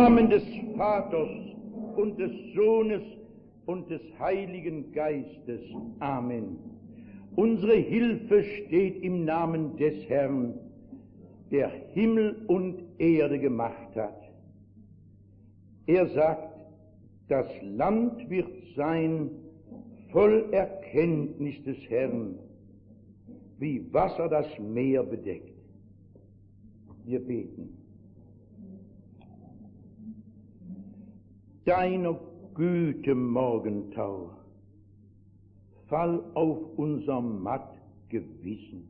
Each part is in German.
Namen des Vaters und des Sohnes und des Heiligen Geistes. Amen. Unsere Hilfe steht im Namen des Herrn, der Himmel und Erde gemacht hat. Er sagt, das Land wird sein voll Erkenntnis des Herrn, wie Wasser das Meer bedeckt. Wir beten. Deiner Güte Morgentau, fall auf unser matt Gewissen.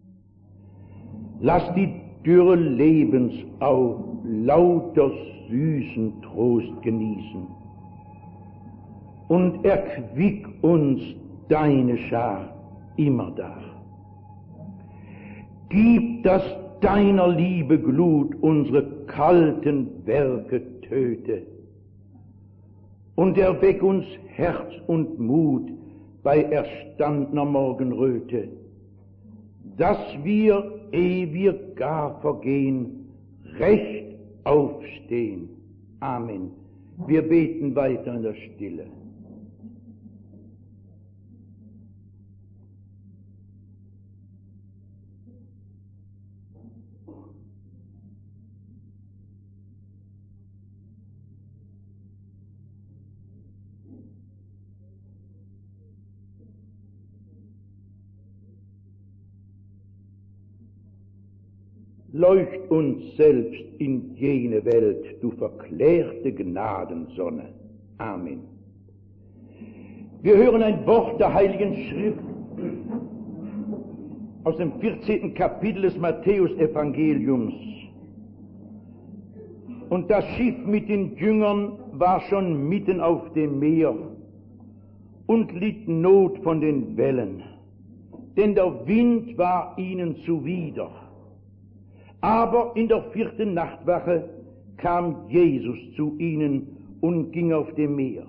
Lass die dürre Lebensau lauter süßen Trost genießen und erquick uns deine Schar immerdar. Gib, dass deiner Liebe Glut unsere kalten Werke töte und erweck uns Herz und Mut bei erstandener Morgenröte, dass wir, ehe wir gar vergehen, recht aufstehen. Amen. Wir beten weiter in der Stille. Leucht uns selbst in jene Welt, du verklärte Gnadensonne. Amen. Wir hören ein Wort der Heiligen Schrift aus dem 14. Kapitel des Matthäus-Evangeliums. Und das Schiff mit den Jüngern war schon mitten auf dem Meer und litt Not von den Wellen, denn der Wind war ihnen zuwider. Aber in der 4. Nachtwache kam Jesus zu ihnen und ging auf dem Meer.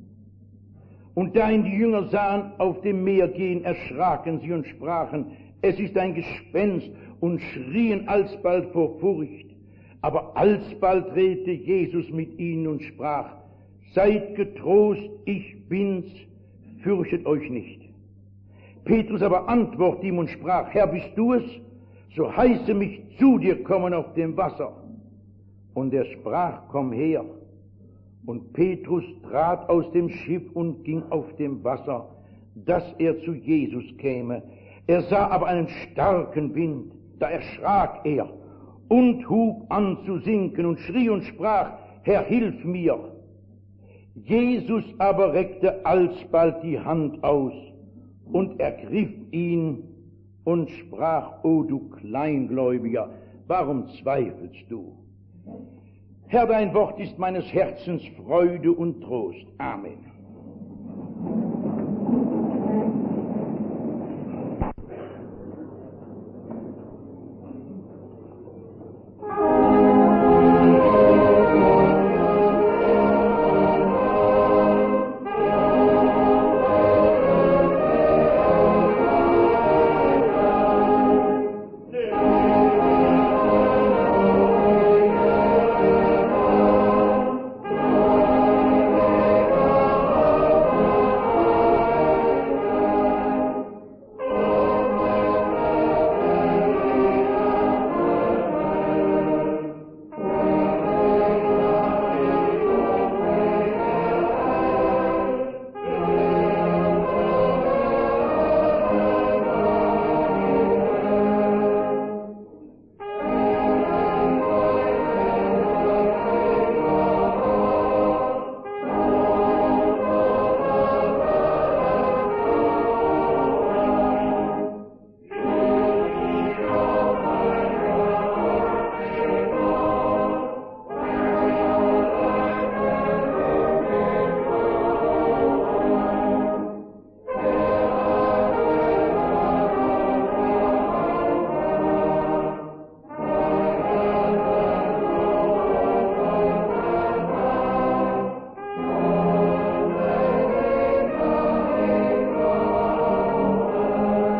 Und da ihn die Jünger sahen auf dem Meer gehen, erschraken sie und sprachen, es ist ein Gespenst, und schrien alsbald vor Furcht. Aber alsbald redete Jesus mit ihnen und sprach, seid getrost, ich bin's, fürchtet euch nicht. Petrus aber antwortete ihm und sprach, Herr, bist du es? So heiße mich zu dir kommen auf dem Wasser. Und er sprach, komm her. Und Petrus trat aus dem Schiff und ging auf dem Wasser, dass er zu Jesus käme. Er sah aber einen starken Wind, da erschrak er und hub an zu sinken und schrie und sprach, Herr, hilf mir. Jesus aber reckte alsbald die Hand aus und ergriff ihn und sprach, o du Kleingläubiger, warum zweifelst du? Herr, dein Wort ist meines Herzens Freude und Trost. Amen.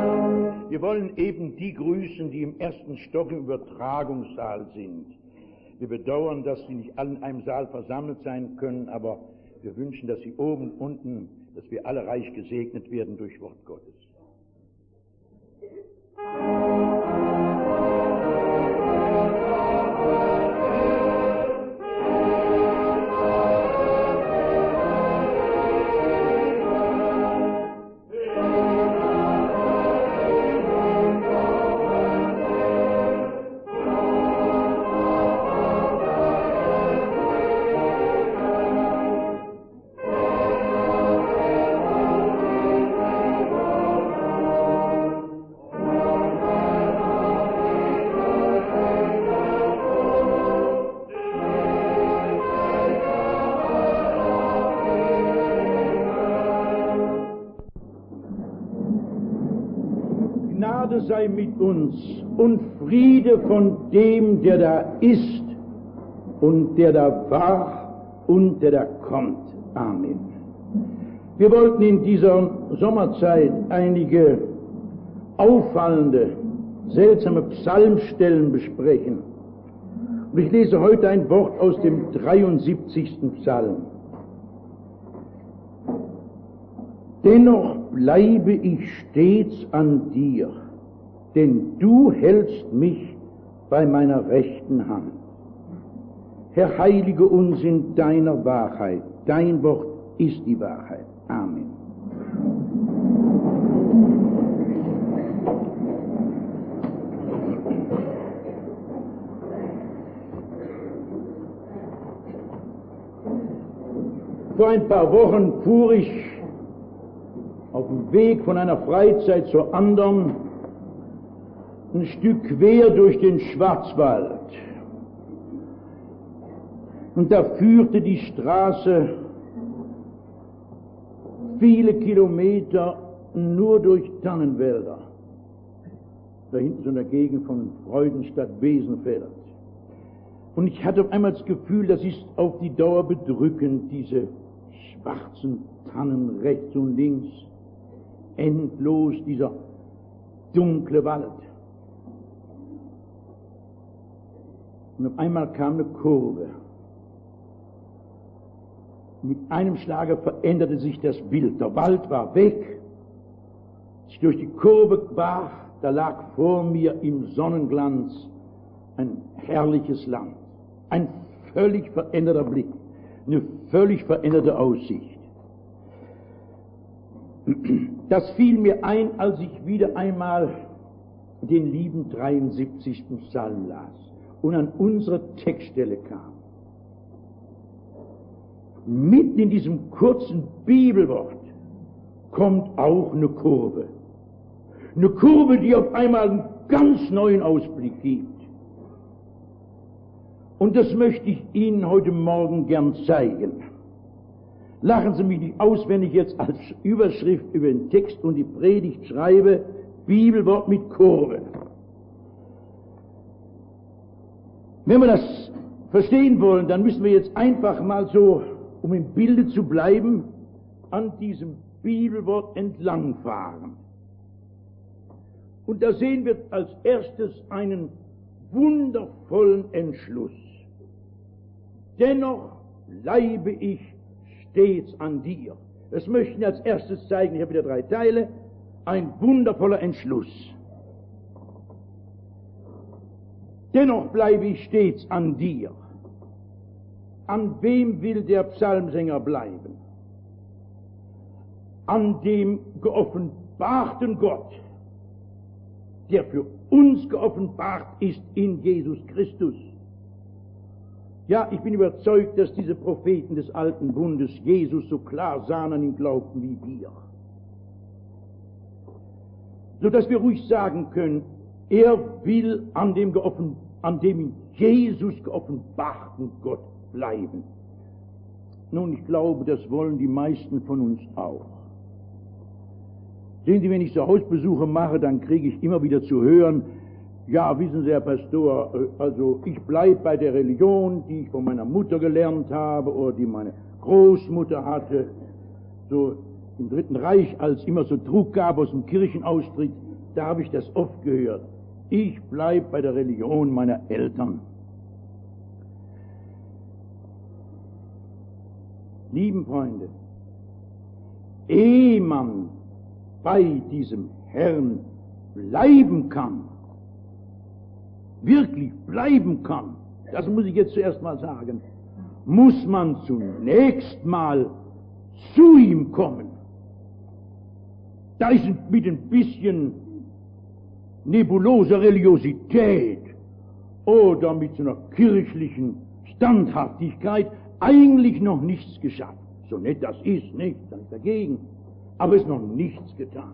Wir wollen eben die grüßen, die im ersten Stock im Übertragungssaal sind. Wir bedauern, dass Sie nicht alle in einem Saal versammelt sein können, aber wir wünschen, dass Sie oben und unten, dass wir alle reich gesegnet werden durch Wort Gottes. Gnade sei mit uns und Friede von dem, der da ist und der da war und der da kommt. Amen. Wir wollten in dieser Sommerzeit einige auffallende, seltsame Psalmstellen besprechen. Und ich lese heute ein Wort aus dem 73. Psalm. Dennoch bleibe ich stets an dir, denn du hältst mich bei meiner rechten Hand. Herr, heilige uns in deiner Wahrheit. Dein Wort ist die Wahrheit. Amen. Vor ein paar Wochen fuhr ich auf dem Weg von einer Freizeit zur anderen ein Stück quer durch den Schwarzwald. Und da führte die Straße viele Kilometer nur durch Tannenwälder. Da hinten so in der Gegend von Freudenstadt-Besenfeld. Und ich hatte auf einmal das Gefühl, das ist auf die Dauer bedrückend, diese schwarzen Tannen rechts und links. Endlos dieser dunkle Wald. Und auf einmal kam eine Kurve. Mit einem Schlage veränderte sich das Bild. Der Wald war weg. Als ich durch die Kurve war, da lag vor mir im Sonnenglanz ein herrliches Land. Ein völlig veränderter Blick. Eine völlig veränderte Aussicht. Das fiel mir ein, als ich wieder einmal den lieben 73. Psalm las und an unsere Textstelle kam. Mitten in diesem kurzen Bibelwort kommt auch eine Kurve. Eine Kurve, die auf einmal einen ganz neuen Ausblick gibt. Und das möchte ich Ihnen heute Morgen gern zeigen. Lachen Sie mich nicht aus, wenn ich jetzt als Überschrift über den Text und die Predigt schreibe, Bibelwort mit Kurve. Wenn wir das verstehen wollen, dann müssen wir jetzt einfach mal so, um im Bilde zu bleiben, an diesem Bibelwort entlangfahren. Und da sehen wir als erstes einen wundervollen Entschluss. Dennoch bleibe ich stets an dir. Das möchten wir als erstes zeigen. Ich habe wieder 3 Teile. Ein wundervoller Entschluss. Dennoch bleibe ich stets an dir. An wem will der Psalmsänger bleiben? An dem geoffenbarten Gott, der für uns geoffenbart ist in Jesus Christus. Ja, ich bin überzeugt, dass diese Propheten des alten Bundes Jesus so klar sahen an ihn glaubten wie wir. So dass wir ruhig sagen können, er will an dem in Jesus geoffenbarten Gott bleiben. Nun, ich glaube, das wollen die meisten von uns auch. Sehen Sie, wenn ich so Hausbesuche mache, dann kriege ich immer wieder zu hören, ja, wissen Sie, Herr Pastor, also ich bleibe bei der Religion, die ich von meiner Mutter gelernt habe oder die meine Großmutter hatte. So im Dritten Reich, als immer so Druck gab aus dem Kirchenaustritt, da habe ich das oft gehört. Ich bleibe bei der Religion meiner Eltern. Lieben Freunde, ehe man bei diesem Herrn bleiben kann, wirklich bleiben kann, das muss ich jetzt zuerst mal sagen, muss man zunächst mal zu ihm kommen. Da ist mit ein bisschen nebuloser Religiosität oder mit so einer kirchlichen Standhaftigkeit eigentlich noch nichts geschafft. So nett das ist, nicht, dann ist dagegen, aber es ist noch nichts getan.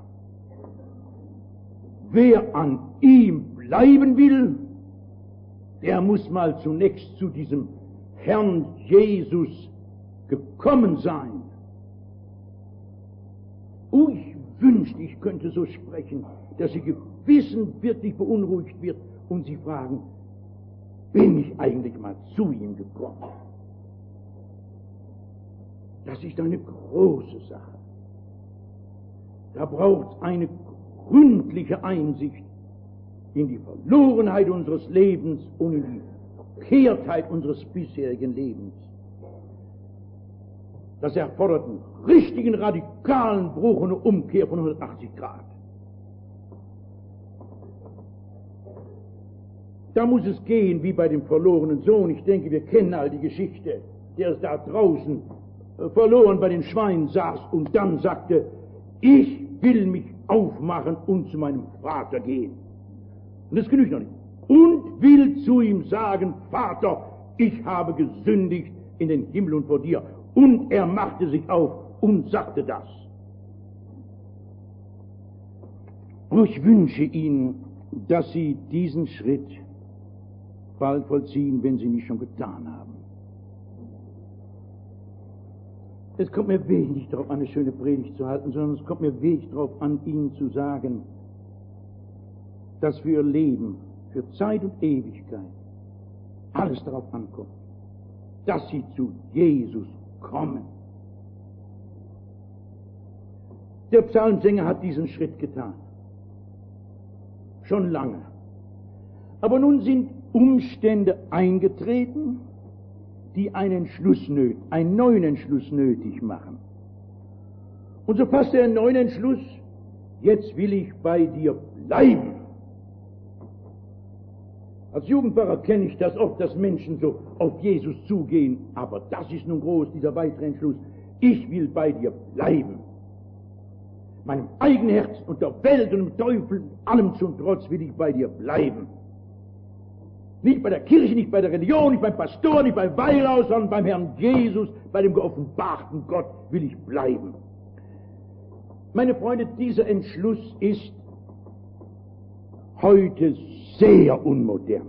Wer an ihm bleiben will, der muss mal zunächst zu diesem Herrn Jesus gekommen sein. Oh, ich wünschte, ich könnte so sprechen, dass Ihr Gewissen wirklich beunruhigt wird und Sie fragen, bin ich eigentlich mal zu ihm gekommen? Das ist eine große Sache. Da braucht es eine gründliche Einsicht in die Verlorenheit unseres Lebens und in die Verkehrtheit unseres bisherigen Lebens. Das erfordert einen richtigen, radikalen Bruch und eine Umkehr von 180 Grad. Da muss es gehen wie bei dem verlorenen Sohn. Ich denke, wir kennen all die Geschichte. Der ist da draußen verloren bei den Schweinen saß und dann sagte, ich will mich aufmachen und zu meinem Vater gehen. Und das genügt noch nicht. Und will zu ihm sagen, Vater, ich habe gesündigt in den Himmel und vor dir. Und er machte sich auf und sagte das. Und ich wünsche Ihnen, dass Sie diesen Schritt bald vollziehen, wenn Sie nicht schon getan haben. Es kommt mir wirklich nicht darauf an, eine schöne Predigt zu halten, sondern es kommt mir wirklich darauf an, Ihnen zu sagen, dass für Ihr Leben, für Zeit und Ewigkeit, alles darauf ankommt, dass Sie zu Jesus kommen. Der Psalmsänger hat diesen Schritt getan. Schon lange. Aber nun sind Umstände eingetreten, die einen neuen Entschluss nötig machen. Und so fasst er einen neuen Entschluss, jetzt will ich bei dir bleiben. Als Jugendpfarrer kenne ich das oft, dass Menschen so auf Jesus zugehen, aber das ist nun groß, dieser weitere Entschluss. Ich will bei dir bleiben. Meinem eigenen Herz und der Welt und dem Teufel, allem zum Trotz will ich bei dir bleiben. Nicht bei der Kirche, nicht bei der Religion, nicht beim Pastor, nicht beim Weihrauch, sondern beim Herrn Jesus, bei dem geoffenbarten Gott will ich bleiben. Meine Freunde, dieser Entschluss ist heute sehr unmodern.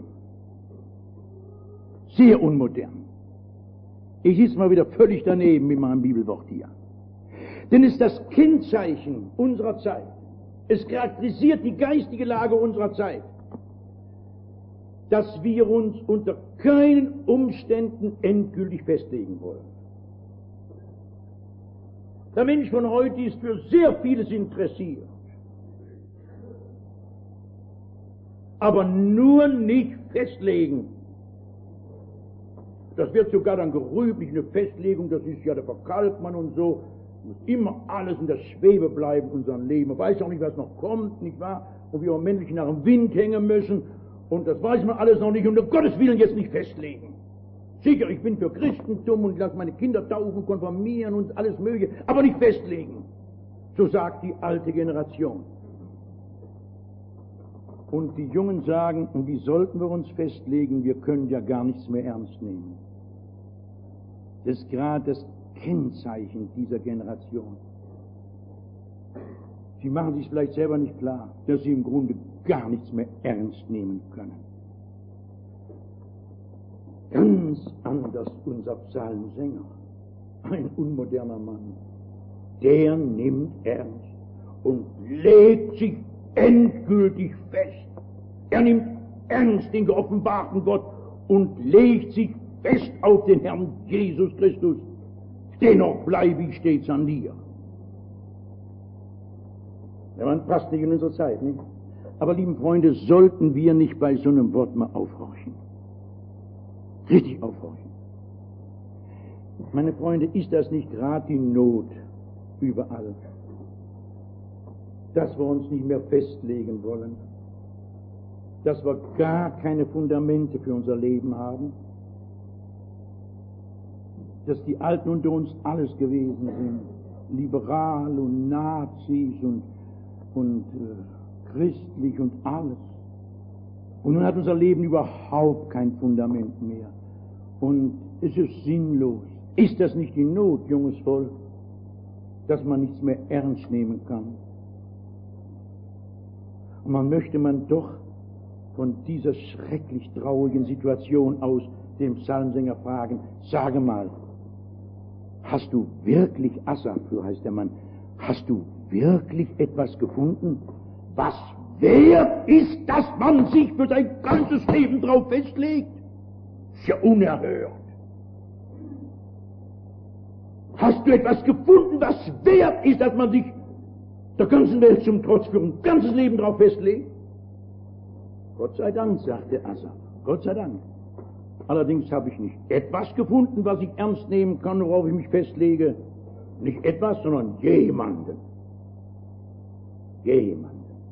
Sehr unmodern. Ich sitze mal wieder völlig daneben mit meinem Bibelwort hier. Denn es ist das Kennzeichen unserer Zeit. Es charakterisiert die geistige Lage unserer Zeit, dass wir uns unter keinen Umständen endgültig festlegen wollen. Der Mensch von heute ist für sehr vieles interessiert, aber nur nicht festlegen. Das wird sogar dann gerühmt, nicht eine Festlegung, das ist ja der Verkalkmann und so. Muss immer alles in der Schwebe bleiben, unser Leben. Man weiß auch nicht, was noch kommt, nicht wahr? Und wir männlich nach dem Wind hängen müssen. Und das weiß man alles noch nicht. Und um Gottes Willen jetzt nicht festlegen. Sicher, ich bin für Christentum und lasse meine Kinder taufen, konfirmieren und alles Mögliche, aber nicht festlegen. So sagt die alte Generation. Und die Jungen sagen, und wie sollten wir uns festlegen? Wir können ja gar nichts mehr ernst nehmen. Das ist gerade das Kennzeichen dieser Generation. Sie machen sich vielleicht selber nicht klar, dass sie im Grunde gar nichts mehr ernst nehmen können. Ganz anders unser Psalmsänger, ein unmoderner Mann, der nimmt ernst und legt sich endgültig fest. Er nimmt ernst den geoffenbarten Gott und legt sich fest auf den Herrn Jesus Christus. Dennoch bleibe ich stets an dir. Der Mann passt nicht in unsere Zeit, nicht? Aber, lieben Freunde, sollten wir nicht bei so einem Wort mal aufhorchen? Richtig aufhorchen. Meine Freunde, ist das nicht gerade die Not überall? Dass wir uns nicht mehr festlegen wollen, dass wir gar keine Fundamente für unser Leben haben, dass die Alten unter uns alles gewesen sind, liberal und Nazis und christlich und alles. Und nun hat unser Leben überhaupt kein Fundament mehr. Und es ist sinnlos. Ist das nicht die Not, junges Volk, dass man nichts mehr ernst nehmen kann? Und man möchte doch von dieser schrecklich traurigen Situation aus den Psalmsänger fragen, sage mal, hast du wirklich, Asaf, so heißt der Mann, hast du wirklich etwas gefunden, was wert ist, dass man sich für sein ganzes Leben drauf festlegt? Ist ja unerhört. Hast du etwas gefunden, was wert ist, dass man sich der ganzen Welt zum Trotz für ein ganzes Leben drauf festlegt? Gott sei Dank, sagte Asaf, Gott sei Dank. Allerdings habe ich nicht etwas gefunden, was ich ernst nehmen kann, worauf ich mich festlege. Nicht etwas, sondern jemanden. Jemanden.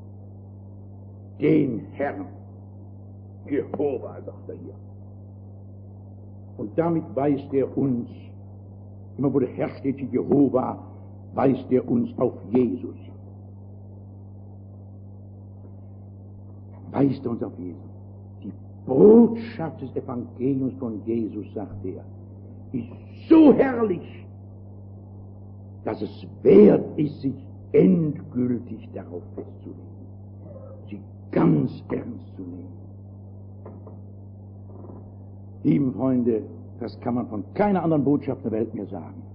Den Herrn. Jehova, sagt er hier. Und damit weist er uns, immer wo der Herr steht, Jehova, weist er uns auf Jesus. Weist er uns auf Jesus. Die Botschaft des Evangeliums von Jesus, sagt er, ist so herrlich, dass es wert ist, sich endgültig darauf festzulegen, sie ganz ernst zu nehmen. Lieben Freunde, das kann man von keiner anderen Botschaft der Welt mehr sagen.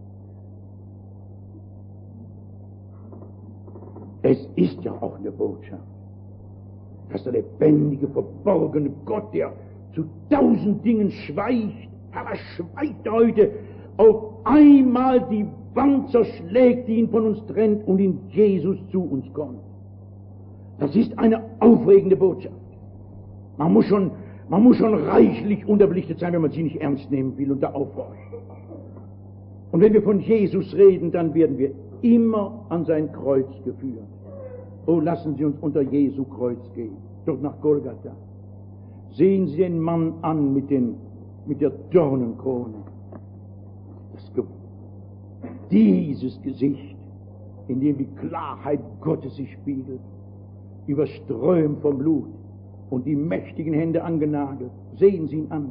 Es ist ja auch eine Botschaft, dass der lebendige, verborgene Gott, der zu 1000 Dingen schweigt, aber schweigt heute, auf einmal die Wand zerschlägt, die ihn von uns trennt und in Jesus zu uns kommt. Das ist eine aufregende Botschaft. Man muss schon reichlich unterbelichtet sein, wenn man sie nicht ernst nehmen will und da aufhorcht. Und wenn wir von Jesus reden, dann werden wir immer an sein Kreuz geführt. Oh, lassen Sie uns unter Jesu Kreuz gehen, dort nach Golgatha. Sehen Sie den Mann an mit der Dornenkrone. Dieses Gesicht, in dem die Klarheit Gottes sich spiegelt, überströmt vom Blut und die mächtigen Hände angenagelt. Sehen Sie ihn an.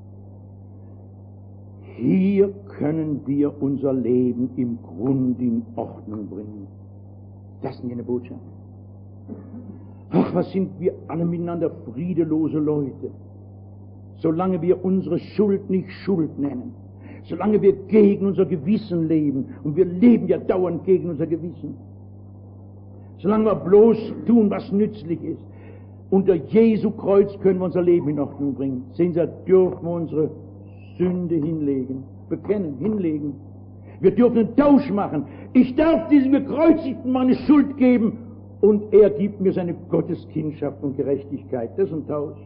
Hier können wir unser Leben im Grund in Ordnung bringen. Das ist eine Botschaft. Ach, was sind wir alle miteinander friedelose Leute, solange wir unsere Schuld nicht Schuld nennen, solange wir gegen unser Gewissen leben, und wir leben ja dauernd gegen unser Gewissen, solange wir bloß tun, was nützlich ist. Unter Jesu Kreuz können wir unser Leben in Ordnung bringen. Sehen Sie, dürfen wir unsere Sünde hinlegen, bekennen, hinlegen. Wir dürfen einen Tausch machen. Ich darf diesem Gekreuzigten meine Schuld geben und er gibt mir seine Gotteskindschaft und Gerechtigkeit. Das ist ein Tausch.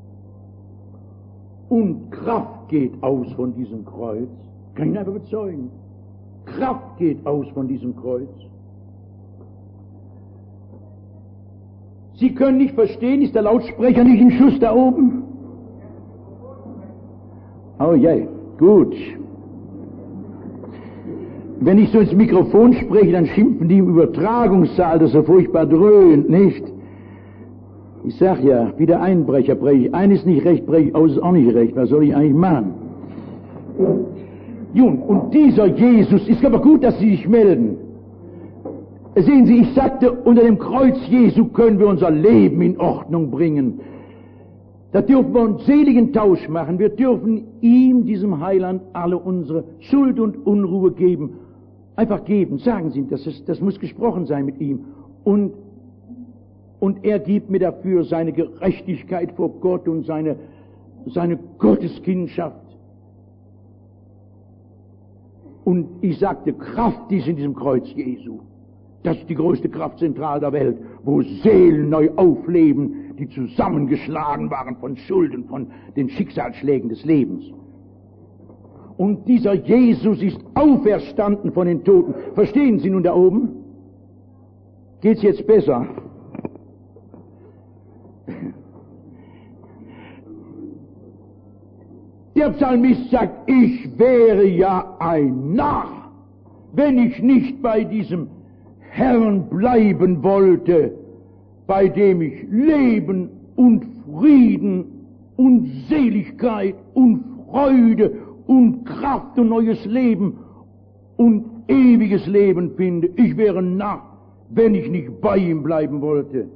Und Kraft geht aus von diesem Kreuz. Kann ich einfach bezeugen. Kraft geht aus von diesem Kreuz. Sie können nicht verstehen, ist der Lautsprecher nicht im Schuss da oben? Oh je, gut. Wenn ich so ins Mikrofon spreche, dann schimpfen die im Übertragungssaal, das so furchtbar dröhnt, nicht? Ich sag ja, wie der Einbrecher breche ich. Eines nicht recht, breche ich aus, ist auch nicht recht. Was soll ich eigentlich machen? Nun, und dieser Jesus, ist aber gut, dass Sie sich melden. Sehen Sie, ich sagte, unter dem Kreuz Jesu können wir unser Leben in Ordnung bringen. Da dürfen wir einen seligen Tausch machen. Wir dürfen ihm, diesem Heiland, alle unsere Schuld und Unruhe geben. Einfach geben, sagen Sie ihm, das muss gesprochen sein mit ihm. Und er gibt mir dafür seine Gerechtigkeit vor Gott und seine Gotteskindschaft. Und ich sagte, Kraft ist in diesem Kreuz Jesu. Das ist die größte Kraftzentrale der Welt, wo Seelen neu aufleben, die zusammengeschlagen waren von Schuld und von den Schicksalsschlägen des Lebens. Und dieser Jesus ist auferstanden von den Toten. Verstehen Sie nun da oben? Geht's jetzt besser? Der Psalmist sagt, ich wäre ja ein Narr, wenn ich nicht bei diesem Herrn bleiben wollte, bei dem ich Leben und Frieden und Seligkeit und Freude und Kraft und neues Leben und ewiges Leben finde. Ich wäre ein Narr, wenn ich nicht bei ihm bleiben wollte.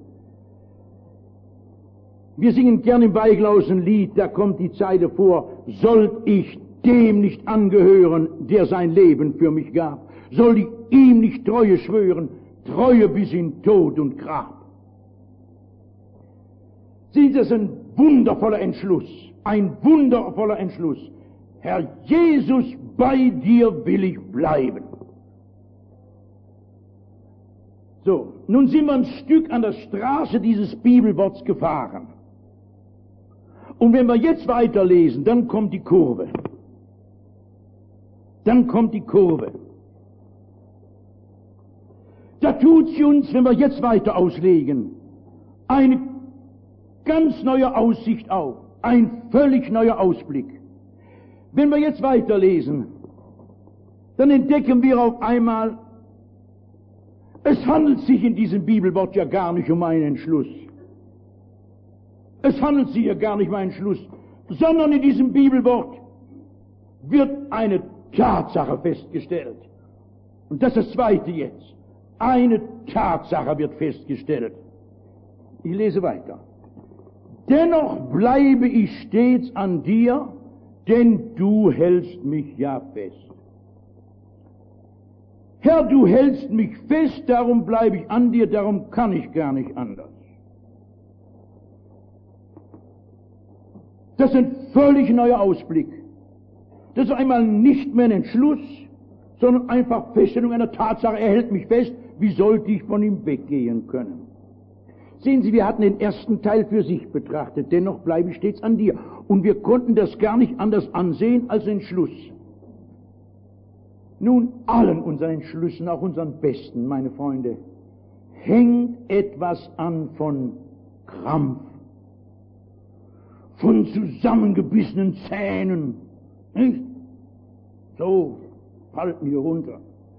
Wir singen gern im Weiglaus ein Lied, da kommt die Zeile vor, sollt ich dem nicht angehören, der sein Leben für mich gab? Soll ich ihm nicht Treue schwören, Treue bis in Tod und Grab? Sehen Sie, das ist ein wundervoller Entschluss, ein wundervoller Entschluss. Herr Jesus, bei dir will ich bleiben. So, nun sind wir ein Stück an der Straße dieses Bibelworts gefahren. Und wenn wir jetzt weiterlesen, dann kommt die Kurve. Dann kommt die Kurve. Da tut sie uns, wenn wir jetzt weiter auslegen, eine ganz neue Aussicht auf, ein völlig neuer Ausblick. Wenn wir jetzt weiterlesen, dann entdecken wir auf einmal, es handelt sich in diesem Bibelwort ja gar nicht um einen Entschluss. Es handelt sich ja gar nicht um einen Entschluss, sondern in diesem Bibelwort wird eine Tatsache festgestellt. Und das ist das Zweite jetzt. Eine Tatsache wird festgestellt. Ich lese weiter. Dennoch bleibe ich stets an dir, denn du hältst mich ja fest. Herr, du hältst mich fest, darum bleibe ich an dir, darum kann ich gar nicht anders. Das ist ein völlig neuer Ausblick. Das ist einmal nicht mehr ein Entschluss, sondern einfach Feststellung einer Tatsache. Er hält mich fest, wie sollte ich von ihm weggehen können? Sehen Sie, wir hatten den ersten Teil für sich betrachtet, dennoch bleibe ich stets an dir. Und wir konnten das gar nicht anders ansehen als Entschluss. Nun, allen unseren Entschlüssen, auch unseren besten, meine Freunde, hängt etwas an von Krampf, von zusammengebissenen Zähnen, nicht? So, halten wir runter.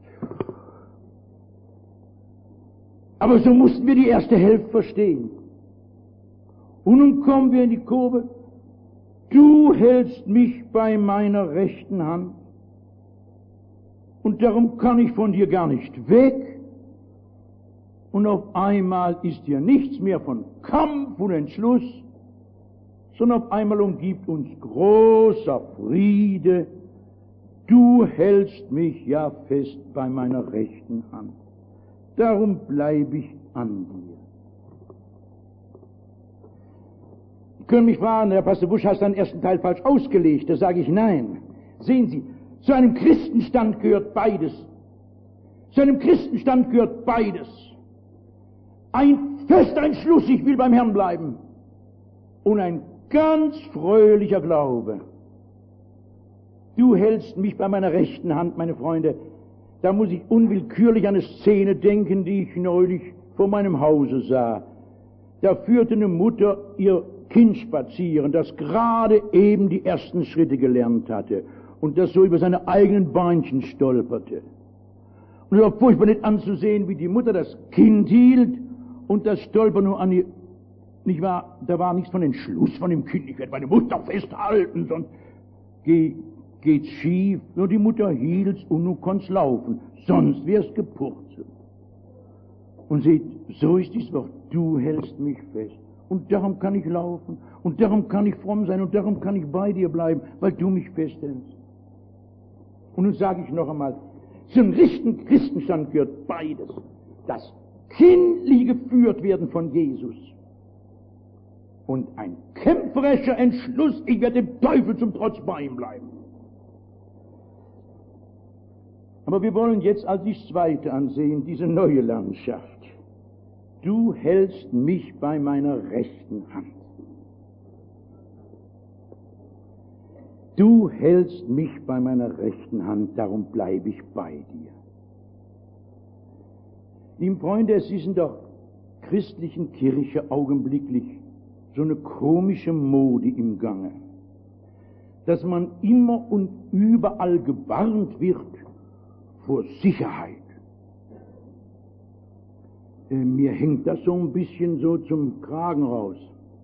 Aber so mussten wir die erste Hälfte verstehen. Und nun kommen wir in die Kurve. Du hältst mich bei meiner rechten Hand. Und darum kann ich von dir gar nicht weg. Und auf einmal ist hier nichts mehr von Kampf und Entschluss, sondern auf einmal umgibt uns großer Friede. Du hältst mich ja fest bei meiner rechten Hand. Darum bleibe ich an dir. Sie können mich fragen, Herr Pastor Busch, hast du den ersten Teil falsch ausgelegt? Da sage ich nein. Sehen Sie, zu einem Christenstand gehört beides. Zu einem Christenstand gehört beides. Ein fester Entschluss, ich will beim Herrn bleiben. Und ein ganz fröhlicher Glaube. Du hältst mich bei meiner rechten Hand, meine Freunde. Da muss ich unwillkürlich an eine Szene denken, die ich neulich vor meinem Hause sah. Da führte eine Mutter ihr Kind spazieren, das gerade eben die ersten Schritte gelernt hatte und das so über seine eigenen Beinchen stolperte. Und es war furchtbar nicht anzusehen, wie die Mutter das Kind hielt und das Stolpern nur an ihr, nicht wahr, da war nichts von Entschluss von dem Kind, ich werde meine Mutter festhalten, sonst geht's schief, nur die Mutter hielt's und nun konnt's laufen, sonst wär's gepurzelt. Und seht, so ist dieses Wort, du hältst mich fest. Und darum kann ich laufen, und darum kann ich fromm sein, und darum kann ich bei dir bleiben, weil du mich festhältst. Und nun sage ich noch einmal, zum richtigen Christenstand gehört beides. Das kindliche Geführtwerden von Jesus und ein kämpferischer Entschluss, ich werde dem Teufel zum Trotz bei ihm bleiben. Aber wir wollen jetzt als das Zweite ansehen, diese neue Landschaft. Du hältst mich bei meiner rechten Hand. Du hältst mich bei meiner rechten Hand, darum bleibe ich bei dir. Liebe Freunde, es ist in der christlichen Kirche augenblicklich so eine komische Mode im Gange, dass man immer und überall gewarnt wird vor Sicherheit. Mir hängt das so ein bisschen so zum Kragen raus.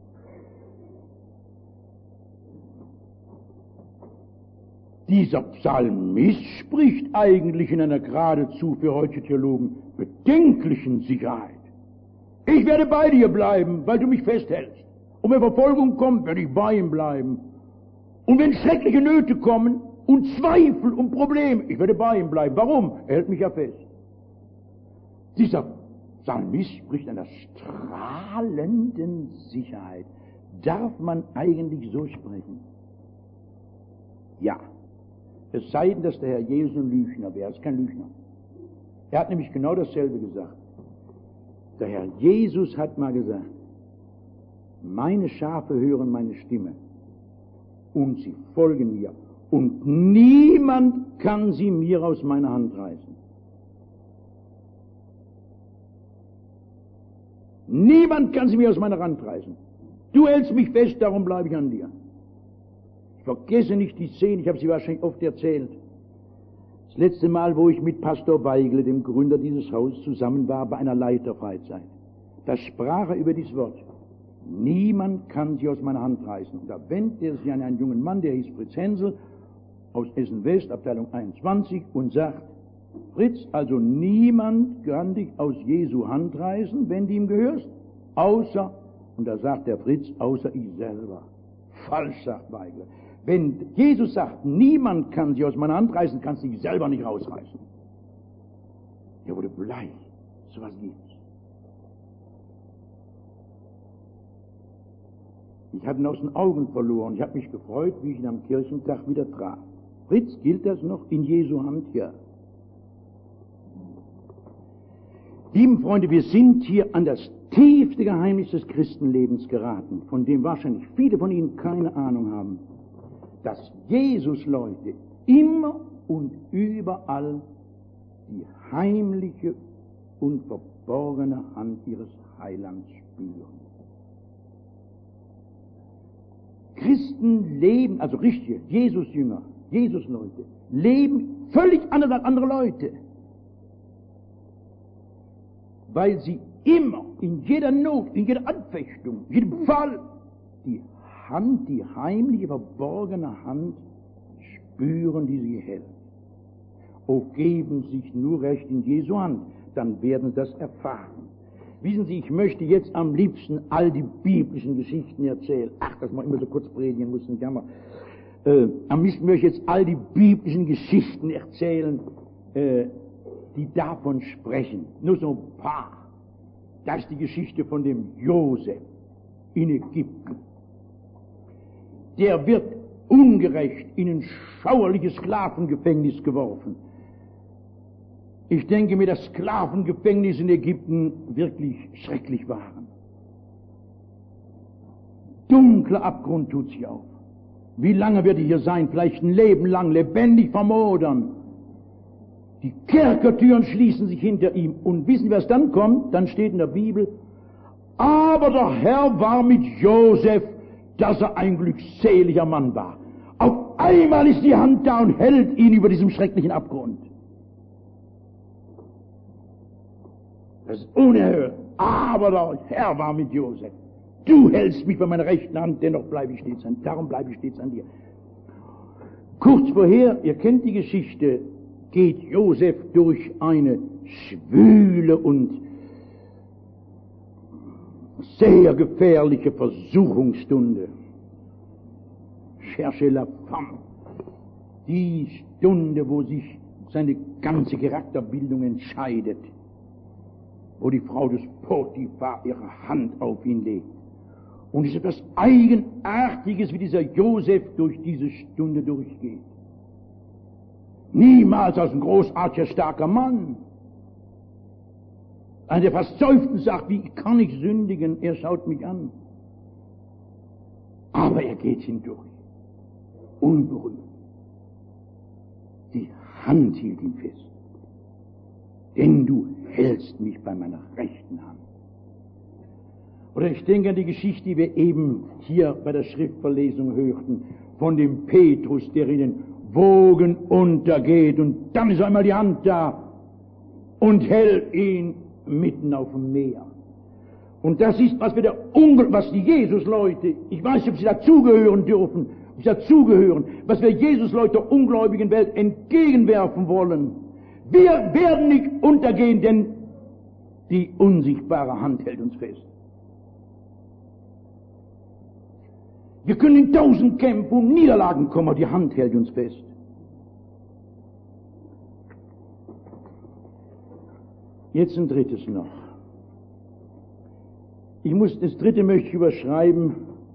Dieser Psalmist spricht eigentlich in einer geradezu für heutige Theologen bedenklichen Sicherheit. Ich werde bei dir bleiben, weil du mich festhältst. Und wenn Verfolgung kommt, werde ich bei ihm bleiben. Und wenn schreckliche Nöte kommen und Zweifel und Probleme, ich werde bei ihm bleiben. Warum? Er hält mich ja fest. Dieser Psalmist spricht einer strahlenden Sicherheit. Darf man eigentlich so sprechen? Ja. Es sei denn, dass der Herr Jesus ein Lügner wäre. Er ist kein Lügner. Er hat nämlich genau dasselbe gesagt. Der Herr Jesus hat mal gesagt, meine Schafe hören meine Stimme und sie folgen mir und niemand kann sie mir aus meiner Hand reißen. Niemand kann sie mir aus meiner Hand reißen. Du hältst mich fest, darum bleibe ich an dir. Ich vergesse nicht die Szene, ich habe sie wahrscheinlich oft erzählt. Das letzte Mal, wo ich mit Pastor Weigle, dem Gründer dieses Hauses, zusammen war bei einer Leiterfreizeit, da sprach er über dieses Wort. Niemand kann sie aus meiner Hand reißen. Und da wendet er sich an einen jungen Mann, der hieß Fritz Hensel, aus Essen-West, Abteilung 21, und sagt, Fritz, also niemand kann dich aus Jesu Hand reißen, wenn du ihm gehörst, außer, und da sagt der Fritz, außer ich selber. Falsch, sagt Weigle. Wenn Jesus sagt, niemand kann sie aus meiner Hand reißen, kannst du dich selber nicht rausreißen. Er wurde bleich. So was gibt's. Ich habe ihn aus den Augen verloren. Ich habe mich gefreut, wie ich ihn am Kirchentag wieder traf. Fritz, gilt das noch in Jesu Hand? Ja. Lieben Freunde, wir sind hier an das tiefste Geheimnis des Christenlebens geraten, von dem wahrscheinlich viele von Ihnen keine Ahnung haben, dass Jesus-Leute immer und überall die heimliche und verborgene Hand ihres Heilands spüren. Christen leben, also richtige Jesus-Jünger, Jesus-Leute, leben völlig anders als andere Leute, weil sie immer, in jeder Not, in jeder Anfechtung, in jedem Fall, die Hand, die heimliche, verborgene Hand spüren, die sie hält. Oh, geben sich nur recht in Jesu Hand, dann werden sie das erfahren. Wissen Sie, ich möchte jetzt am liebsten all die biblischen Geschichten erzählen. Ach, dass man immer so kurz predigen muss, nicht jammer. Am liebsten möchte ich jetzt all die biblischen Geschichten erzählen, die davon sprechen. Nur so ein paar. Das ist die Geschichte von dem Josef in Ägypten. Der wird ungerecht in ein schauerliches Sklavengefängnis geworfen. Ich denke mir, dass Sklavengefängnisse in Ägypten wirklich schrecklich waren. Dunkler Abgrund tut sich auf. Wie lange wird er hier sein? Vielleicht ein Leben lang, lebendig vermodern. Die Kerkertüren schließen sich hinter ihm. Und wissen Sie, was dann kommt? Dann steht in der Bibel, aber der Herr war mit Josef, dass er ein glückseliger Mann war. Auf einmal ist die Hand da und hält ihn über diesem schrecklichen Abgrund. Das ist unerhört. Aber der Herr war mit Josef. Du hältst mich bei meiner rechten Hand, dennoch bleibe ich stets an, darum bleibe ich stets an dir. Kurz vorher, ihr kennt die Geschichte, geht Josef durch eine schwüle und sehr gefährliche Versuchungsstunde. Cherchez la femme. Die Stunde, wo sich seine ganze Charakterbildung entscheidet, wo die Frau des Potiphar ihre Hand auf ihn legt. Und es ist etwas Eigenartiges, wie dieser Josef durch diese Stunde durchgeht. Niemals als ein großartiger, starker Mann. Einer, der fast seufzend sagt, wie kann ich sündigen? Er schaut mich an. Aber er geht hindurch. unberührt. Die Hand hielt ihn fest. Denn du hältst mich bei meiner rechten Hand. Oder ich denke an die Geschichte, die wir eben hier bei der Schriftverlesung hörten, von dem Petrus, der in den Wogen untergeht, und dann ist einmal die Hand da und hält ihn mitten auf dem Meer. Und das ist, was die Jesus-Leute, ich weiß nicht, ob sie dazugehören dürfen, ob sie dazugehören, was wir Jesus-Leute der ungläubigen Welt entgegenwerfen wollen. Wir werden nicht untergehen, denn die unsichtbare Hand hält uns fest. Wir können in 1000 Kämpfen und Niederlagen kommen, aber die Hand hält uns fest. Jetzt ein drittes noch. Das dritte möchte ich überschreiben,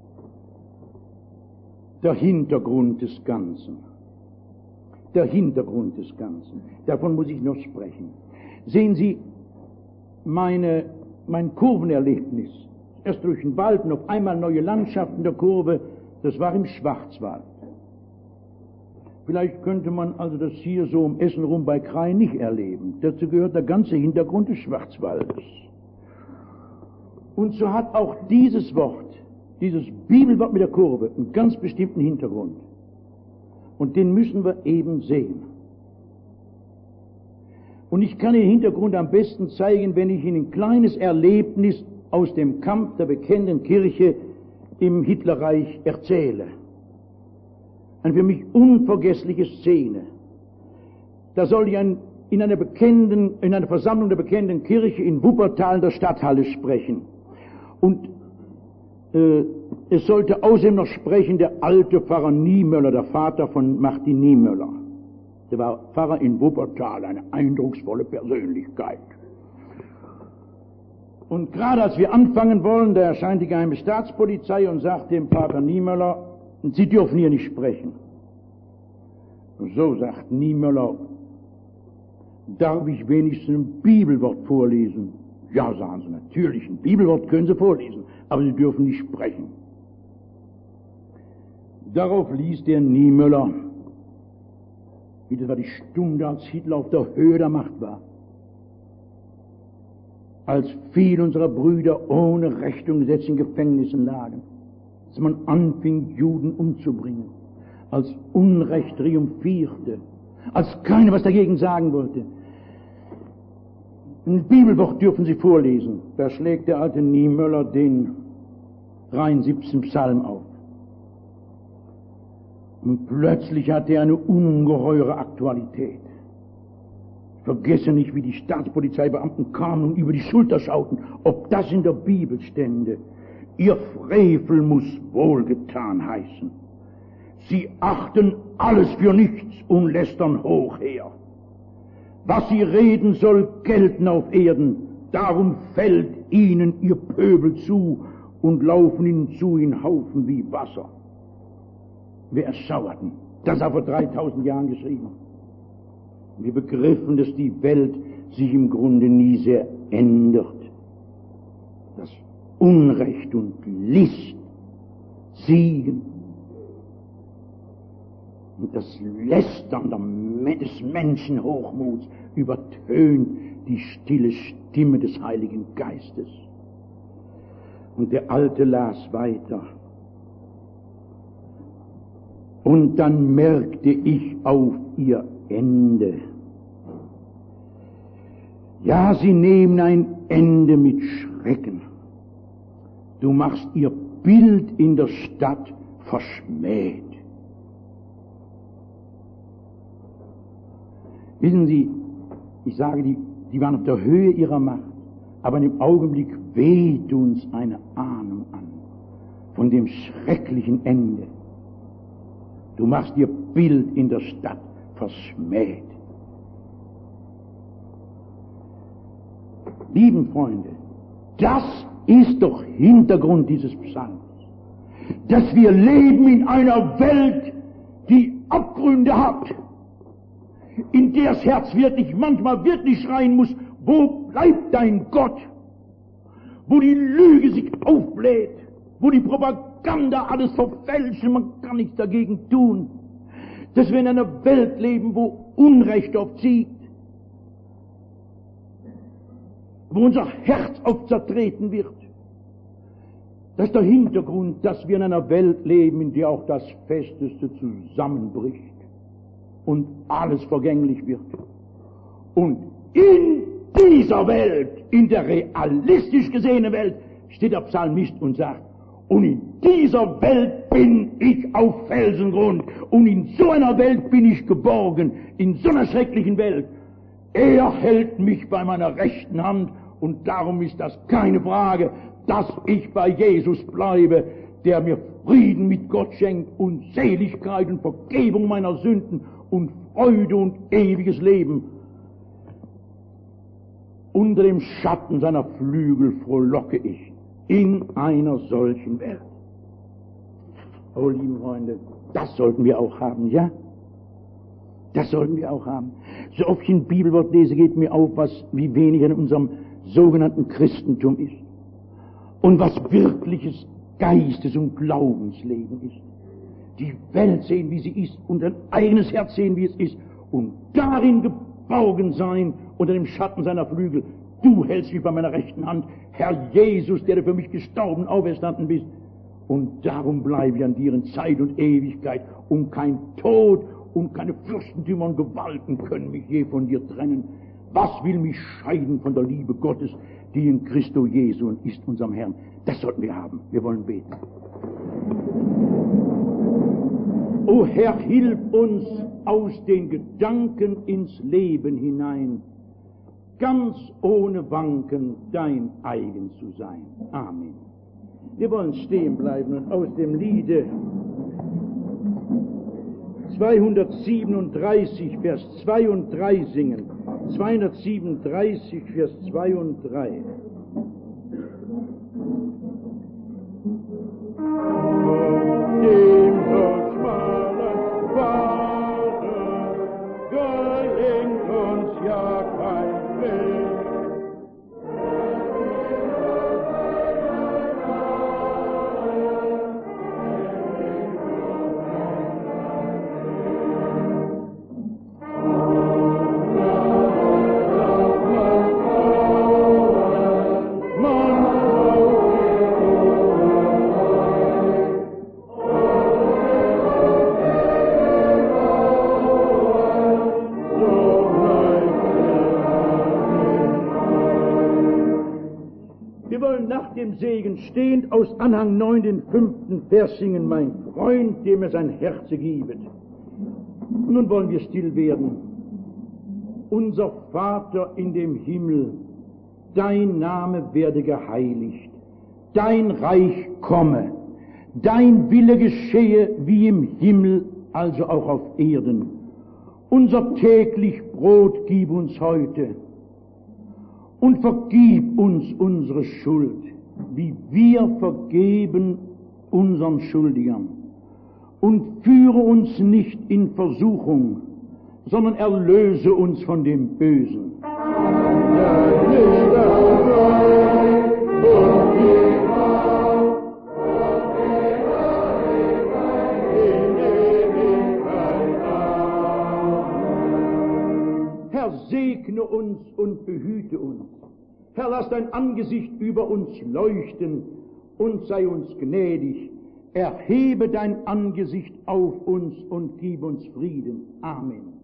der Hintergrund des Ganzen. Der Hintergrund des Ganzen. Davon muss ich noch sprechen. Sehen Sie, mein Kurvenerlebnis, erst durch den Wald und auf einmal neue Landschaften der Kurve, das war im Schwarzwald. Vielleicht könnte man also das hier so um Essen rum bei Krain nicht erleben. Dazu gehört der ganze Hintergrund des Schwarzwaldes. Und so hat auch dieses Wort, dieses Bibelwort mit der Kurve, einen ganz bestimmten Hintergrund. Und den müssen wir eben sehen. Und ich kann den Hintergrund am besten zeigen, wenn ich Ihnen ein kleines Erlebnis aus dem Kampf der bekennenden Kirche im Hitlerreich erzähle. Eine für mich unvergessliche Szene. Da soll ich in einer Versammlung der bekennenden Kirche in Wuppertal in der Stadthalle sprechen. Und es sollte außerdem noch sprechen der alte Pfarrer Niemöller, der Vater von Martin Niemöller. Der war Pfarrer in Wuppertal, eine eindrucksvolle Persönlichkeit. Und gerade als wir anfangen wollen, da erscheint die geheime Staatspolizei und sagt dem Pater Niemöller, Sie dürfen hier nicht sprechen. Und so sagt Niemöller, darf ich wenigstens ein Bibelwort vorlesen? Ja, sagen sie, natürlich, ein Bibelwort können Sie vorlesen, aber Sie dürfen nicht sprechen. Darauf ließ der Niemöller, wie das war die Stunde, als Hitler auf der Höhe der Macht war, als viele unserer Brüder ohne Recht und Gesetz in Gefängnissen lagen, als man anfing, Juden umzubringen, als Unrecht triumphierte, als keiner was dagegen sagen wollte. Ein Bibelwort dürfen Sie vorlesen. Da schlägt der alte Niemöller den 73. Psalm auf. Und plötzlich hat er eine ungeheure Aktualität. Ich vergesse nicht, wie die Staatspolizeibeamten kamen und über die Schulter schauten, ob das in der Bibel stände. Ihr Frevel muss wohlgetan heißen. Sie achten alles für nichts und lästern hoch her. Was sie reden, soll gelten auf Erden. Darum fällt ihnen ihr Pöbel zu und laufen ihnen zu in Haufen wie Wasser. Wir erschauerten. Das hat vor 3000 Jahren geschrieben. Wir begriffen, dass die Welt sich im Grunde nie sehr ändert. Dass Unrecht und List siegen. Und das Lästern des Menschenhochmuts übertönt die stille Stimme des Heiligen Geistes. Und der Alte las weiter. Und dann merkte ich auf ihr Ende. Ja, sie nehmen ein Ende mit Schrecken. Du machst ihr Bild in der Stadt verschmäht. Wissen Sie, ich sage, die waren auf der Höhe ihrer Macht, aber in dem Augenblick weht uns eine Ahnung an von dem schrecklichen Ende. Du machst ihr Bild in der Stadt verschmäht. Lieben Freunde, das ist doch Hintergrund dieses Psalms, dass wir leben in einer Welt, die Abgründe hat, in der das Herz wirklich manchmal wirklich schreien muss, wo bleibt dein Gott? Wo die Lüge sich aufbläht, wo die Propaganda alles verfälscht, man kann nichts dagegen tun, dass wir in einer Welt leben, wo Unrecht oft siegt, wo unser Herz oft zertreten wird. Das ist der Hintergrund, dass wir in einer Welt leben, in der auch das Festeste zusammenbricht und alles vergänglich wird. Und in dieser Welt, in der realistisch gesehenen Welt, steht der Psalmist und sagt, und in dieser Welt bin ich auf Felsengrund, und in so einer Welt bin ich geborgen, in so einer schrecklichen Welt. Er hält mich bei meiner rechten Hand, und darum ist das keine Frage, dass ich bei Jesus bleibe, der mir Frieden mit Gott schenkt und Seligkeit und Vergebung meiner Sünden und Freude und ewiges Leben. Unter dem Schatten seiner Flügel frohlocke ich in einer solchen Welt. Oh, liebe Freunde, das sollten wir auch haben, ja? Das sollten wir auch haben. So oft ich ein Bibelwort lese, geht mir auf, wie wenig in unserem sogenannten Christentum ist. Und was wirkliches Geistes- und Glaubensleben ist. Die Welt sehen, wie sie ist, und ein eigenes Herz sehen, wie es ist, und darin geborgen sein, unter dem Schatten seiner Flügel. Du hältst mich bei meiner rechten Hand, Herr Jesus, der du für mich gestorben, auferstanden bist. Und darum bleibe ich an dir in Zeit und Ewigkeit, und kein Tod und keine Fürstentümer und Gewalten können mich je von dir trennen. Was will mich scheiden von der Liebe Gottes, die in Christo Jesu ist, unserem Herrn? Das sollten wir haben. Wir wollen beten. O Herr, hilf uns aus den Gedanken ins Leben hinein, ganz ohne Wanken dein eigen zu sein. Amen. Wir wollen stehen bleiben und aus dem Liede 237, Vers 2 und 3 singen. 237, Vers 2 und 3. Dem verschmalen Wasser gelingt uns ja kein Weg. Segen stehend aus Anhang 9, den 5. Vers singen, mein Freund, dem er sein Herz gibet. Und nun wollen wir still werden. Unser Vater in dem Himmel, dein Name werde geheiligt, dein Reich komme, dein Wille geschehe wie im Himmel, also auch auf Erden. Unser täglich Brot gib uns heute und vergib uns unsere Schuld, wie wir vergeben unseren Schuldigern. Und führe uns nicht in Versuchung, sondern erlöse uns von dem Bösen. Herr, segne uns und behüte uns. Herr, lass dein Angesicht über uns leuchten und sei uns gnädig. Erhebe dein Angesicht auf uns und gib uns Frieden. Amen.